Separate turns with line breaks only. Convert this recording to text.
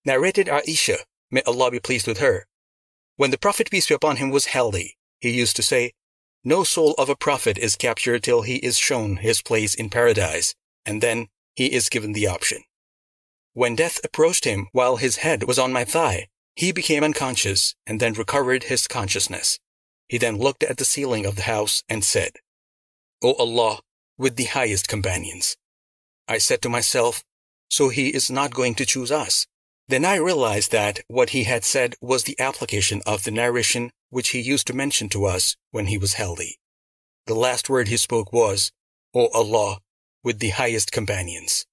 Narrated Aisha, may Allah be pleased with her. When the Prophet, peace be upon him, was healthy, he used to say, "No soul of a prophet is captured till he is shown his place in paradise, and then he is given the option." When death approached him while his head was on my thigh, he became unconscious and then recovered his consciousness. He then looked at the ceiling of the house and said, "O Allah, with the highest companions." I said to myself, so he is not going to choose us. Then I realized that what he had said was the application of the narration which he used to mention to us when he was healthy. The last word he spoke was, "O Allah, with the highest companions."